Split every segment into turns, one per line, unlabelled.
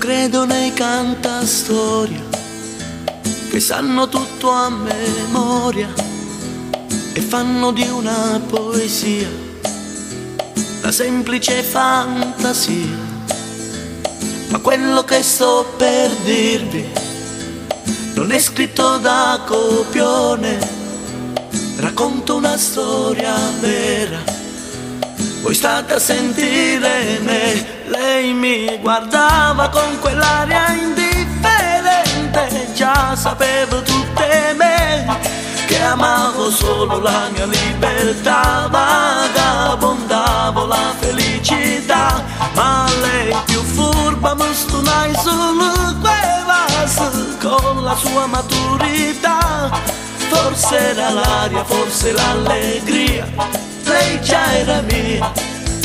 credo nei cantastorie che sanno tutto a memoria e fanno di una poesia la semplice fantasia. Ma quello che sto per dirvi non è scritto da copione, racconto una storia vera. Voi state a sentire me. Lei mi guardava con quell'aria indifferente, già sapevo tutte me che amavo solo la mia libertà, vagabondavo la felicità. Ma lei più furba mi stunai solo quella con la sua maturità. Forse era l'aria, forse l'allegria, lei già era mia.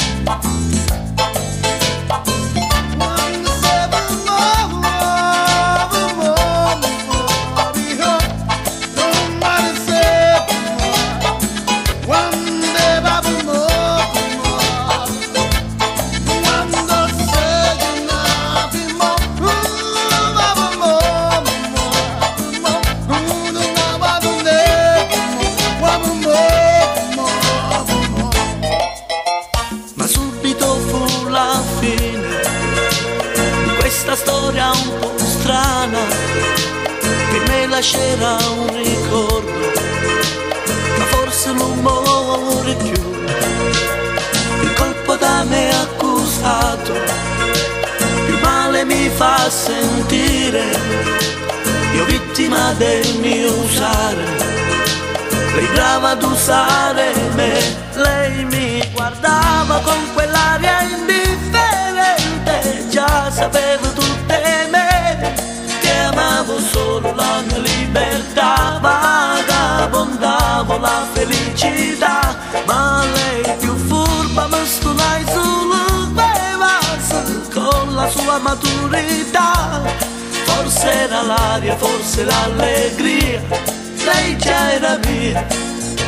Questa storia un po' strana che mi lascerà un ricordo, ma forse l'umore più, il colpo da me accusato, più male mi fa sentire, io vittima del mio usare, lei brava ad usare me. Lei mi guardava con quell'aria indifferente, già sapevo tutte me che amavo solo la mia libertà, vagabondavo la felicità. Ma lei più furba mi stunai solo quella con la sua maturità. Forse era l'aria, forse l'allegria, lei già era mia.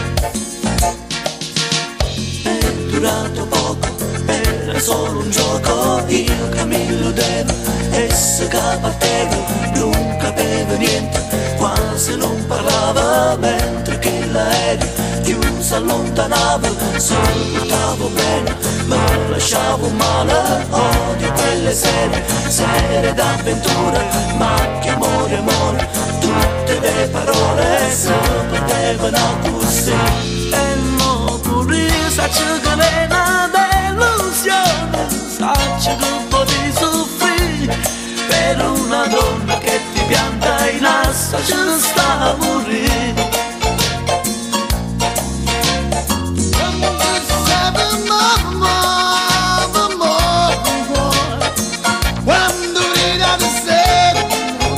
È durato poco, era solo un gioco, io che mi illudevo, essa che partevo, non capivo niente, quasi non parlava, mentre che l'aereo più si allontanava, salutavo bene, ma lasciavo male, odio quelle sere d'avventura, ma che amore, amore, tutte le parole si potevano così. E mo pure io saccio che è una delusione, saccio che un po' di soffrire per una donna che ti pianta in assa, ce ne sta a morire.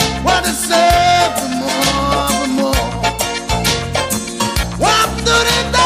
Quando